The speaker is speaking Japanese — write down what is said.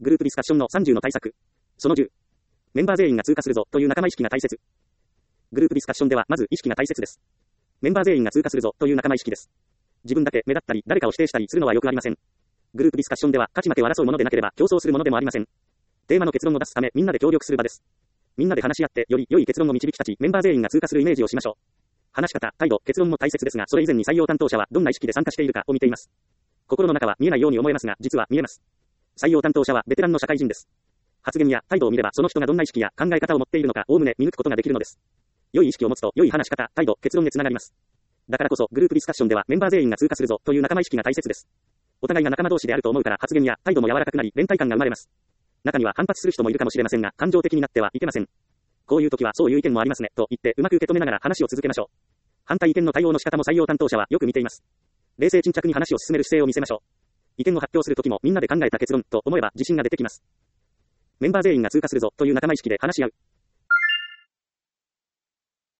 グループディスカッションの30の対策。その10。メンバー全員が通過するぞという仲間意識が大切。グループディスカッションではまず意識が大切です。メンバー全員が通過するぞという仲間意識です。自分だけ目立ったり誰かを否定したりするのはよくありません。グループディスカッションでは勝ち負けを争うものでなければ競争するものでもありません。テーマの結論を出すためみんなで協力する場です。みんなで話し合ってより良い結論を導き立ちメンバー全員が通過するイメージをしましょう。話し方、態度、結論も大切ですがそれ以前に採用担当者はどんな意識で参加しているかを見ています。心の中は見えないように思えますが実は見えます。採用担当者はベテランの社会人です。発言や態度を見ればその人がどんな意識や考え方を持っているのかおおむね見抜くことができるのです。良い意識を持つと良い話し方、態度、結論へつながります。だからこそグループディスカッションではメンバー全員が通過するぞという仲間意識が大切です。お互いが仲間同士であると思うから発言や態度も柔らかくなり連帯感が生まれます。中には反発する人もいるかもしれませんが感情的になってはいけません。こういう時はそういう意見もありますねと言ってうまく受け止めながら話を続けましょう。反対意見の対応の仕方も採用担当者はよく見ています。冷静沈着に話を進める姿勢を見せましょう。意見を発表する時もみんなで考えた結論と思えば自信が出てきます。メンバー全員が通過するぞという仲間意識で話し合う。